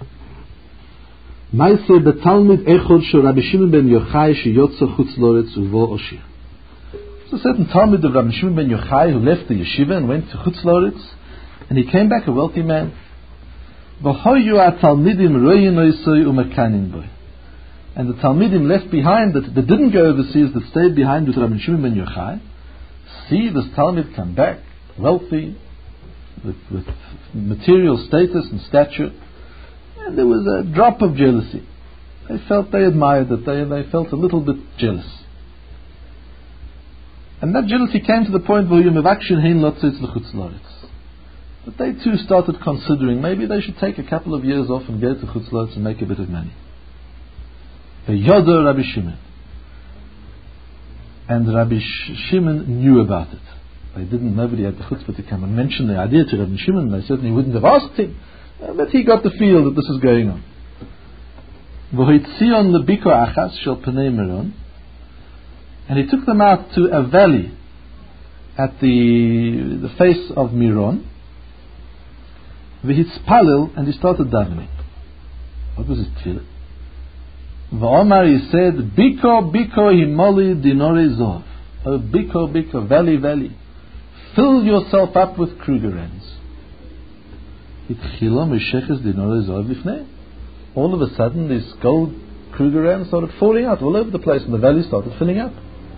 Maaseh betalmid echod shel Rabbi Shimon ben Yochai sheyotza chutz loretz uvo oshir. There's a certain Talmud of Rabbi Shimon ben Yochai who left the yeshiva and went to chutz loretz, and he came back a wealthy man. V'hoyu atalmidim royin oisoi umekanin boy. And the Talmidim left behind that, that didn't go overseas, that stayed behind with Rabbi Shimon ben Yochai, see this Talmud come back wealthy, with, with material status and stature, and there was a drop of jealousy. They felt, they admired it, they, they felt a little bit jealous. And that jealousy came to the point where that they too started considering maybe they should take a couple of years off and go to Chutz Loretz and make a bit of money. The Yodo Rabbi Shimon. And Rabbi Shimon knew about it. They didn't, nobody had the chutzpah to come and mention the idea to Rabbi Shimon. They certainly wouldn't have asked him. But he got the feel that this is going on. V'hoitzion lebiko achas shel Pnei Meron. And he took them out to a valley at the the face of Meron. V'hitzpalel, and he started davening. What was his tefillah? V'omar, he said, Biko, Biko, himoli dinore zov. Oh, Biko, Biko, valley, valley. Fill yourself up with krugerrands. All of a sudden, these gold krugerrands started falling out all over the place, and the valley started filling up.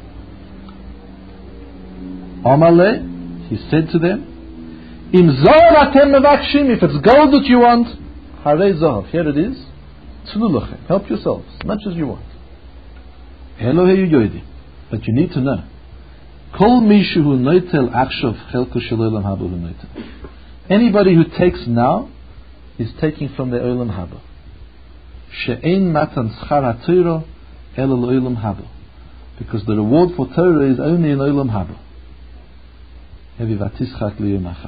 Amale, he said to them, Im zor atem mevakshim, if it's gold that you want, harei zav, here it is. Tzulu, help yourselves as much as you want. Elohei yoydi, but you need to know. Kol mishu hu noitel achshav chelko shel olam haba hu noitel. Anybody who takes now is taking from the olam haba. She'ein matan schar haTorah ela olam haba, because the reward for Torah is only in olam haba. Hevi vatischak liyom acham.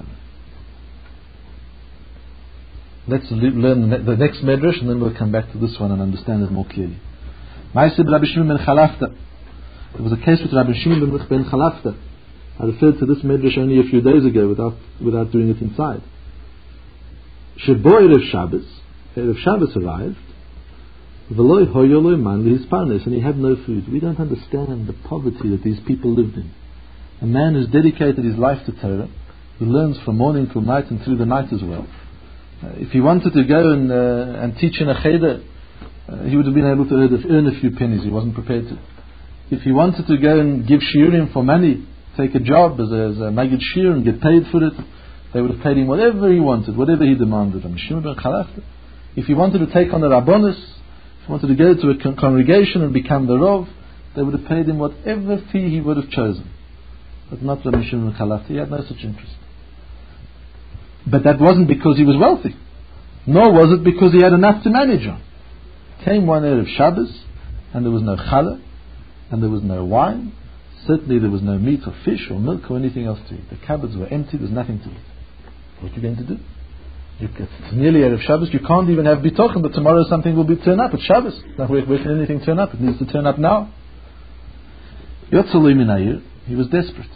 Let's learn the next medrash, and then we'll come back to this one and understand it more clearly. Ma'aseh Rabbi Shimon ben Chalafta. There was a case with Rabbi Shimon ben Chalafta. I referred to this medrash only a few days ago without without doing it inside. Shebo Erev Shabbos, Erev Shabbos arrived. V'loi hoyoloi man lihis parnes, and he had no food. We don't understand the poverty that these people lived in. A man who's dedicated his life to Torah, who learns from morning till night and through the night as well. Uh, if he wanted to go and, uh, and teach in a cheder, uh, he would have been able to earn a, earn a few pennies. He wasn't prepared to. If he wanted to go and give shiurim for money, take a job as a, as a Magid Shir and get paid for it, they would have paid him whatever he wanted, whatever he demanded. If he wanted to take on the Rabbonis, if he wanted to go to a con- congregation and become the Rav, they would have paid him whatever fee he would have chosen. But not Rabbi Shimon ben Chalafta. He had no such interest. But that wasn't because he was wealthy, nor was it because he had enough to manage on. Came one Erev Shabbos, and there was no challah, and there was no wine. Certainly there was no meat or fish or milk or anything else to eat. The cupboards were empty, there's nothing to eat. What are you going to do? You, it's nearly Erev Shabbos, you can't even have bitochen, but tomorrow something will be turn up. It's Shabbos. Now, where, where can anything turn up? It needs to turn up now. Yotzalei minayir, he was desperate.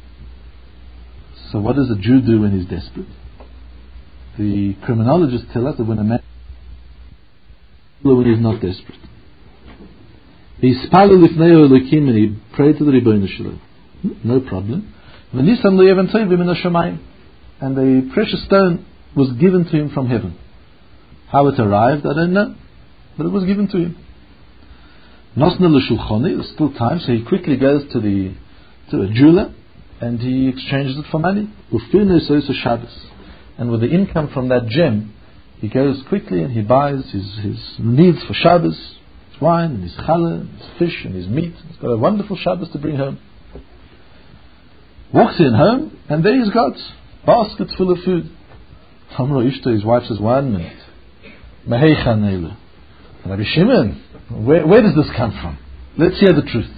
So what does a Jew do when he's desperate? The criminologists tell us that when a man when he's not desperate, he spalel lifnei Elokim, and he prayed to the Rebbeinu Shalom. No problem. And the precious stone was given to him from heaven. How it arrived, I don't know, but it was given to him. Nosna l'shulchoni, there's still time, so he quickly goes to the to a jeweler and he exchanges it for money. Ufinu soisa Shabbos. And with the income from that gem, he goes quickly and he buys his, his needs for Shabbos, his wine and his challah, and his fish and his meat. He's got a wonderful Shabbos to bring home. Walks in home and there he's got baskets full of food. Amro Ishto, his wife says, one minute. Meheicha neilu. Rabbi Shimon, where, where does this come from? Let's hear the truth.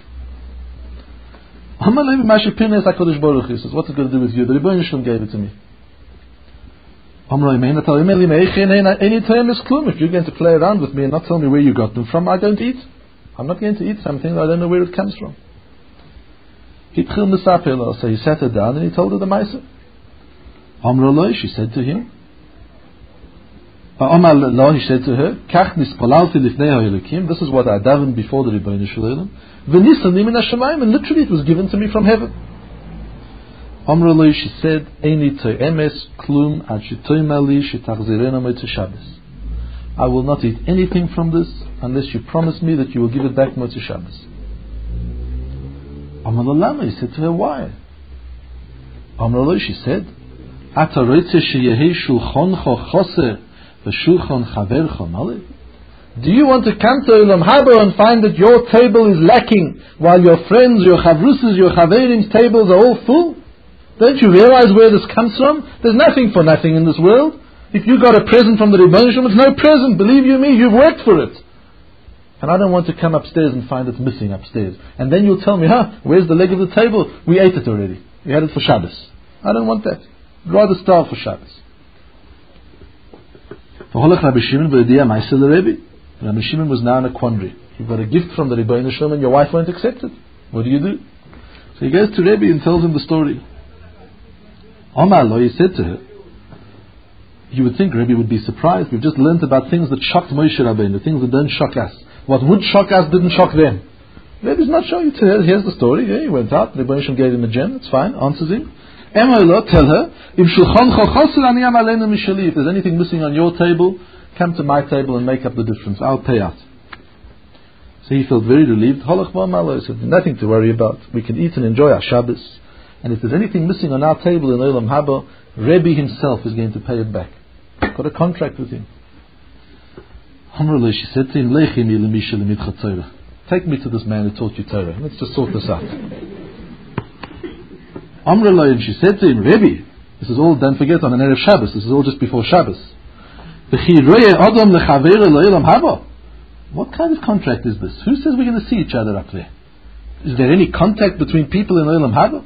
Amar Levi Mashipin HaKadosh Baruch Hu says, what's it going to do with you? The Rebbeinu Shalom gave it to me. Amar Levi If you're going to play around with me and not tell me where you got them from, I don't eat. I'm not going to eat something I don't know where it comes from. So he sat her down and he told her the Maisa. Amar Loi, she said to him, Amar Lo, he said to her, Kach nispalalti lifnei ha'elokim, this is what I davened before the Rebbeinu Shalom, v'nisani min hashamayim, and literally it was given to me from heaven. Amar Lo, she said, Eini to'emes klum ad shetoimali shetachzirena motzei Shabbos. I will not eat anything from this unless you promise me that you will give it back motzei Shabbos. Amar Lo lama, he said to her, why? Amar Lo, she said, Ata roitze sheyehei shulchoncho choseh do you want to come to Olam Haba and find that your table is lacking while your friends, your chavrusas, your chaverim's tables are all full? Don't you realize where this comes from? There's nothing for nothing in this world. If you got a present from the Rebbeinu Shalom, it's no present. Believe you me, you've worked for it. And I don't want to come upstairs and find it's missing upstairs. And then you'll tell me, huh, where's the leg of the table? We ate it already. We had it for Shabbos. I don't want that. I'd rather starve for Shabbos. Rabbi Shimon Rabbi Shimon was now in a quandary. He got a gift from the Rebbeinu Shalom and your wife won't accept it. What do you do? So he goes to Rebbe and tells him the story. Omar Lo, he said to her, you would think Rebbe would be surprised. We've just learnt about things that shocked Moshe Rabbeinu, things that don't shock us. What would shock us didn't shock them. Rebbe's not showing to her. Here's the story. Yeah, he went out. The Rebbeinu Shalom gave him a gem. It's fine. Answers him. Emma, tell her, if there's anything missing on your table, come to my table and make up the difference. I'll pay out. So he felt very relieved. He said, nothing to worry about. We can eat and enjoy our Shabbos. And if there's anything missing on our table in Olam Haba, Rebbe himself is going to pay it back. Got a contract with him. She said to him, take me to this man who taught you Torah. Let's just sort this out. Amrullah, and she said to him, Rebbe, this is all, don't forget, on an Erev Shabbos, this is all just before Shabbos. What kind of contract is this? Who says we're going to see each other up there? Is there any contact between people in Olam Haba?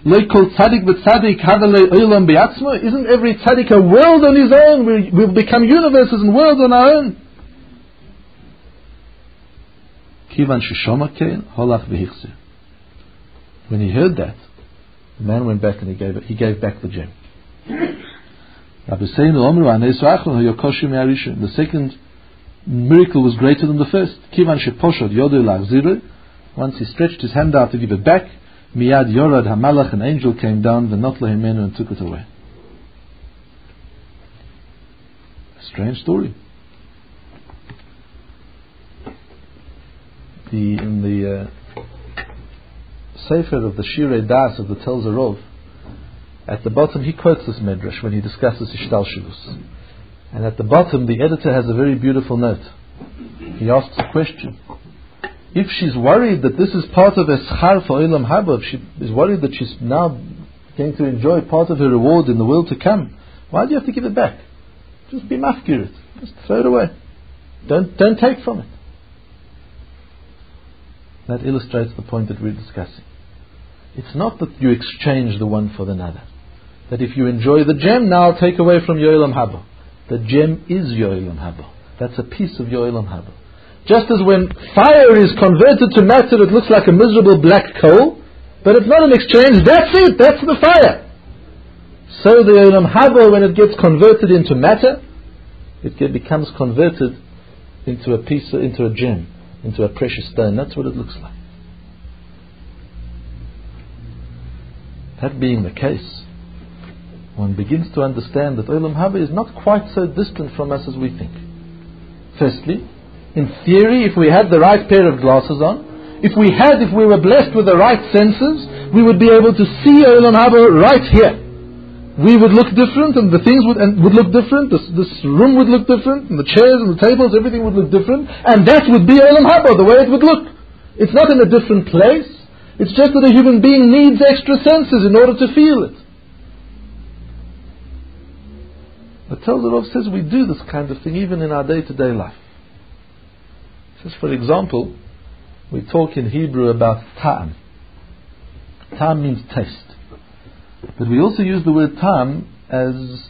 Isn't every tzaddik a world on his own? We will become universes and worlds on our own. When he heard that, the man went back and he gave it, he gave back the gem. The second miracle was greater than the first. Once he stretched his hand out to give it back, Miyad Yorad Hamalach, an angel came down, and took it away. A strange story. The in the uh, Sefer of the Shirei Das of the Telzerov, at the bottom he quotes this medrash when he discusses Ishtalshelus. And at the bottom the editor has a very beautiful note. He asks a question. If she's worried that this is part of a schar for Olam Haba, if she is worried that she's now going to enjoy part of her reward in the world to come, why do you have to give it back? Just be mafkir it. Just throw it away. Don't, don't take from it. That illustrates the point that we're discussing. It's not that you exchange the one for the other. That if you enjoy the gem, now I'll take away from your Olam Haba. The gem is your Olam Haba. That's a piece of your Olam Haba. Just as when fire is converted to matter, it looks like a miserable black coal, but it's not an exchange, that's it, that's the fire. So the Olam Haba, when it gets converted into matter, it get, becomes converted into a piece, into a gem, into a precious stone. That's what it looks like. That being the case, one begins to understand that Olam Haba is not quite so distant from us as we think. Firstly, in theory, if we had the right pair of glasses on, if we had, if we were blessed with the right senses, we would be able to see Olam Haba right here. We would look different, and the things would, and would look different, this, this room would look different, and the chairs and the tables, everything would look different, and that would be Olam Haba, the way it would look. It's not in a different place, it's just that a human being needs extra senses in order to feel it. The Telzer Rav says we do this kind of thing even in our day-to-day life. He says, for example, we talk in Hebrew about ta'am. Ta'am means taste. But we also use the word ta'am as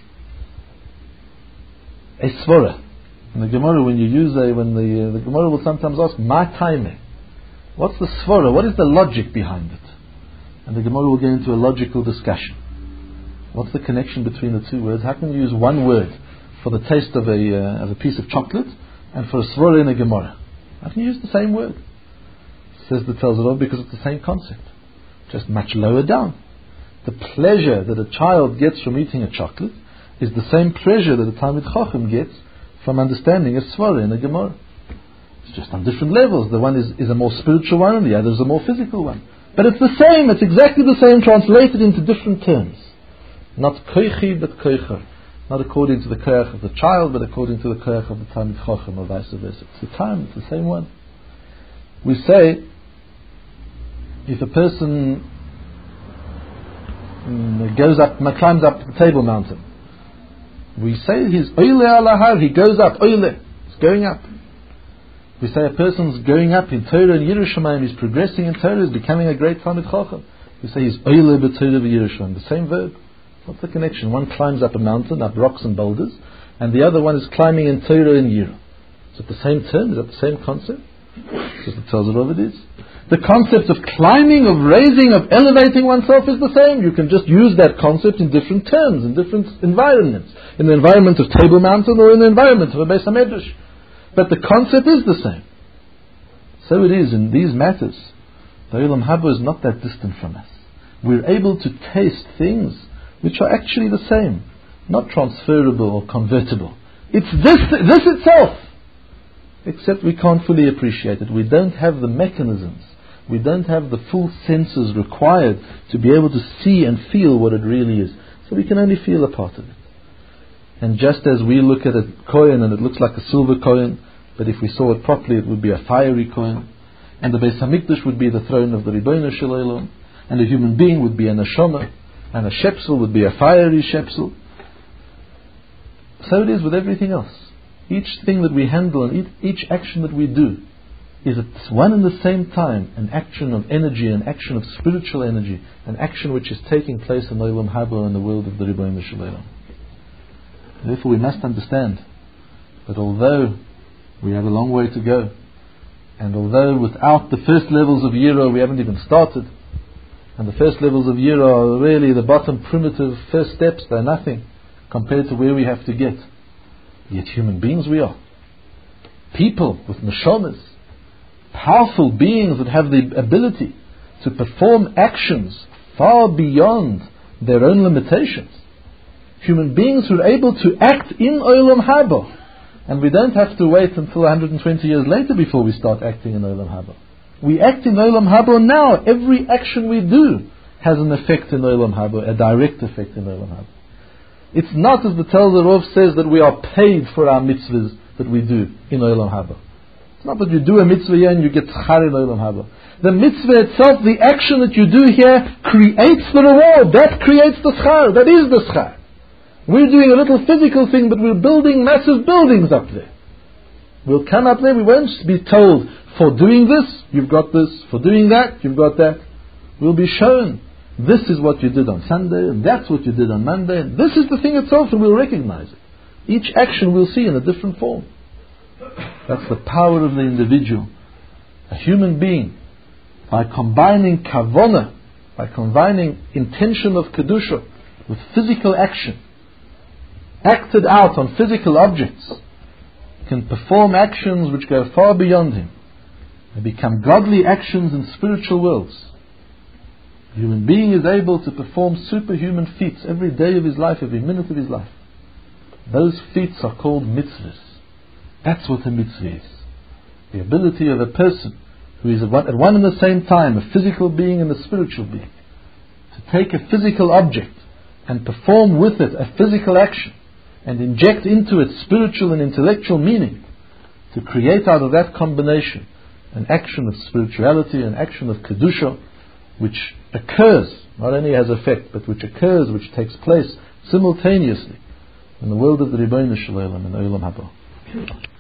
a svara. In the Gemara, when you use a, when the, uh, the Gemara will sometimes ask, ma taime? What's the svara? What is the logic behind it? And the Gemara will get into a logical discussion. What's the connection between the two words? How can you use one word for the taste of a uh, of a piece of chocolate and for a svara in a Gemara? How can you use the same word? Says the Telzer Rav, because it's the same concept, just much lower down. The pleasure that a child gets from eating a chocolate is the same pleasure that a Talmid Chacham gets from understanding a svara in a Gemara. It's just on different levels. The one is, is a more spiritual one and the other is a more physical one. But it's the same, it's exactly the same, translated into different terms. Not koichi, but koicher. Not according to the koich of the child, but according to the koich of the Talmid Chacham, or vice versa. It's the time, it's the same one. We say, if a person mm, goes up, climbs up the Table Mountain, we say he's oile alahar, he goes up, oile, he's going up. We say a person's going up in Torah and Yerushalayim, he's progressing in Torah, he's becoming a great Talmid Chacham. We say he's oile b'Torah v'Yerushalayim, the same verb. What's the connection? One climbs up a mountain, up rocks and boulders, and the other one is climbing in Torah and Yira. Is it the same term? Is that the same concept? Just it tells it what it is. The concept of climbing, of raising, of elevating oneself is the same. You can just use that concept in different terms, in different environments. In the environment of Table Mountain or in the environment of a Beis HaMedrash. But the concept is the same. So it is in these matters. The Olam Haba is not that distant from us. We're able to taste things which are actually the same, not transferable or convertible. It's this, this itself, except we can't fully appreciate it. We don't have the mechanisms, we don't have the full senses required to be able to see and feel what it really is. So we can only feel a part of it. And just as we look at a coin and it looks like a silver coin, but if we saw it properly it would be a fiery coin, and the Beis HaMikdash would be the throne of the Ribono Shel Olam, and a human being would be a neshama, and a shepsel would be a fiery shepsel. So it is with everything else. Each thing that we handle and each action that we do is at one and the same time an action of energy, an action of spiritual energy, an action which is taking place in Olam Haba, in the world of the Ribono Shel Olam. Therefore we must understand that although we have a long way to go, and although without the first levels of Yira we haven't even started, and the first levels of Yira are really the bottom primitive first steps, they're nothing compared to where we have to get. Yet human beings we are. People with neshamas, powerful beings that have the ability to perform actions far beyond their own limitations. Human beings who are able to act in Olam Haba. And we don't have to wait until one hundred twenty years later before we start acting in Olam Haba. We act in Olam Haba now. Every action we do has an effect in Olam Haba, a direct effect in Olam Haba. It's not, as the Telzer Rav says, that we are paid for our mitzvahs that we do in Olam Haba. It's not that you do a mitzvah here and you get tzchar in Olam Haba. The mitzvah itself, the action that you do here, creates the reward. That creates the tzchar. That is the tzchar. We're doing a little physical thing, but we're building massive buildings up there. We'll come up there, we won't be told, for doing this, you've got this, for doing that, you've got that. We'll be shown, this is what you did on Sunday, and that's what you did on Monday, and this is the thing itself, and we'll recognize it. Each action we'll see in a different form. That's the power of the individual. A human being, by combining kavanah, by combining intention of kedusha with physical action, acted out on physical objects, can perform actions which go far beyond him. They become godly actions in spiritual worlds. A human being is able to perform superhuman feats every day of his life, every minute of his life. Those feats are called mitzvahs. That's what a mitzvah is. The ability of a person who is at one, at one and the same time a physical being and a spiritual being, to take a physical object and perform with it a physical action and inject into it spiritual and intellectual meaning, to create out of that combination an action of spirituality, an action of kedusha, which occurs, not only has effect, but which occurs, which takes place simultaneously in the world of the Ribono Shel Olam and the Olam Haba.